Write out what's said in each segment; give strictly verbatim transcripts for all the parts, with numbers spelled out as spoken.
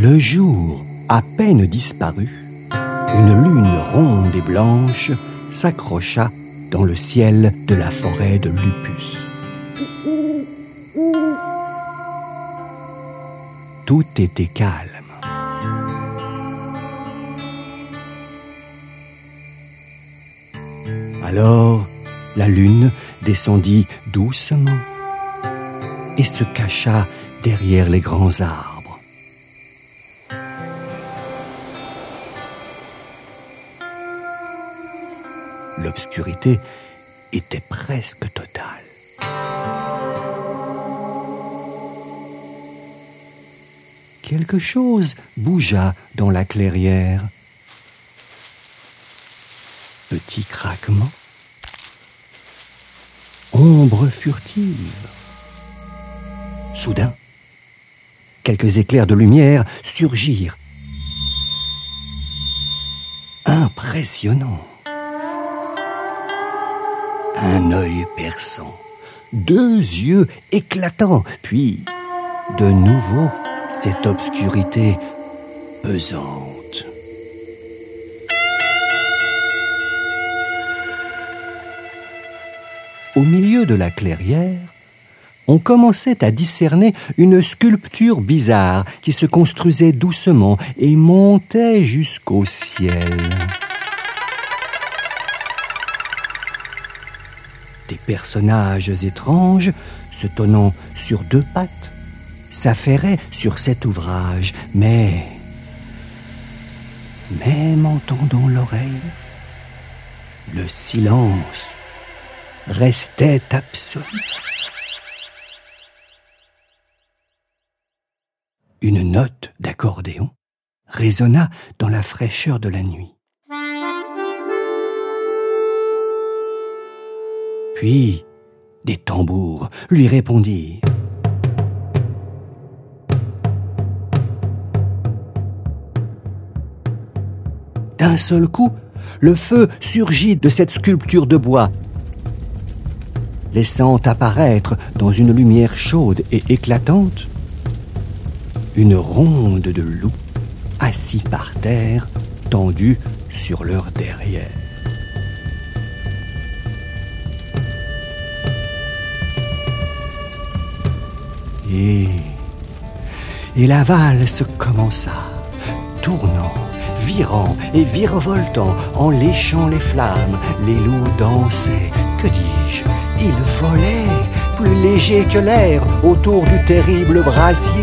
Le jour à peine disparu, une lune ronde et blanche s'accrocha dans le ciel de la forêt de Lupus. Tout était calme. Alors, la lune descendit doucement et se cacha derrière les grands arbres. L'obscurité était presque totale. Quelque chose bougea dans la clairière. Petit craquement. Ombre furtive. Soudain, quelques éclairs de lumière surgirent. Impressionnant. Un œil perçant, deux yeux éclatants, puis, de nouveau, cette obscurité pesante. Au milieu de la clairière, on commençait à discerner une sculpture bizarre qui se construisait doucement et montait jusqu'au ciel. Des personnages étranges, se tenant sur deux pattes, s'affairaient sur cet ouvrage, mais, même en tendant l'oreille, le silence restait absolu. Une note d'accordéon résonna dans la fraîcheur de la nuit. Puis, des tambours lui répondirent. D'un seul coup, le feu surgit de cette sculpture de bois, laissant apparaître dans une lumière chaude et éclatante une ronde de loups assis par terre, tendus sur leur derrière. Et, et la valse commença, tournant, virant et virevoltant, en léchant les flammes. Les loups dansaient, que dis-je, ils volaient, plus légers que l'air, autour du terrible brasier.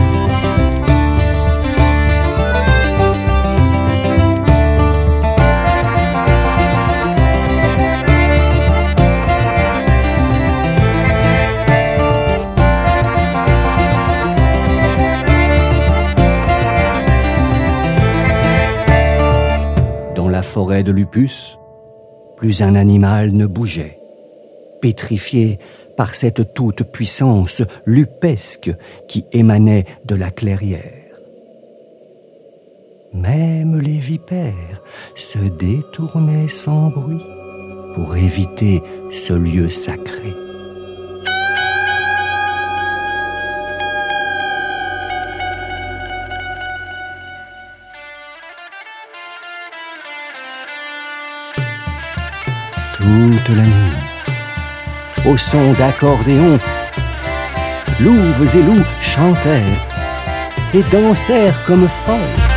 La forêt de Lupus, plus un animal ne bougeait, pétrifié par cette toute-puissance lupesque qui émanait de la clairière. Même les vipères se détournaient sans bruit pour éviter ce lieu sacré. Toute la nuit, au son d'accordéon, louves et loups chantèrent et dansèrent comme folles.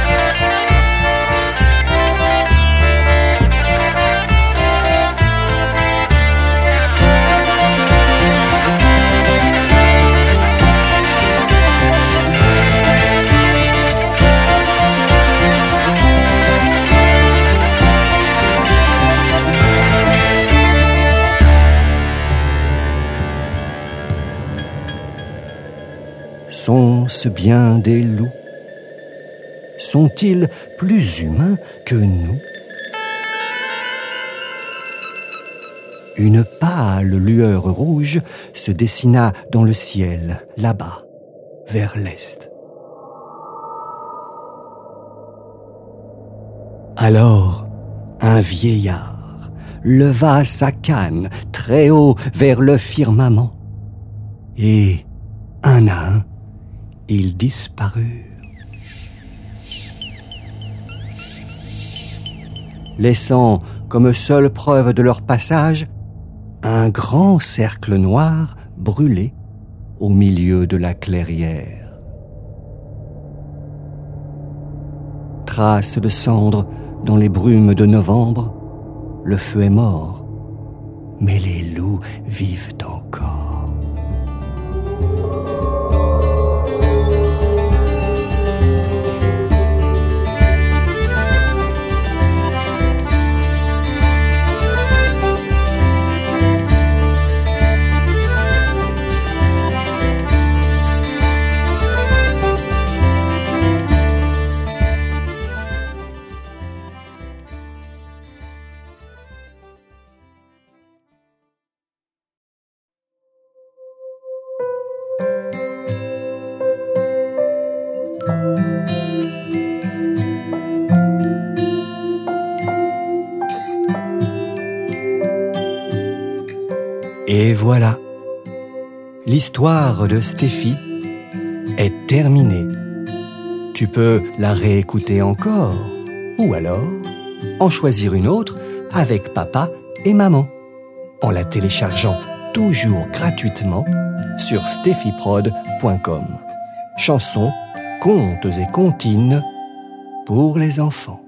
Sont-ce bien des loups? Sont-ils plus humains que nous? Une pâle lueur rouge se dessina dans le ciel, là-bas, vers l'est. Alors, un vieillard leva sa canne très haut vers le firmament, et, un à un, ils disparurent. laissant comme seule preuve de leur passage un grand cercle noir brûlé au milieu de la clairière. Traces de cendres dans les brumes de novembre, le feu est mort, mais les loups vivent encore. Et voilà, l'histoire de Steffi est terminée. Tu peux la réécouter encore, ou alors en choisir une autre avec papa et maman, en la téléchargeant toujours gratuitement sur steffiprod point com. Chansons, contes et comptines pour les enfants.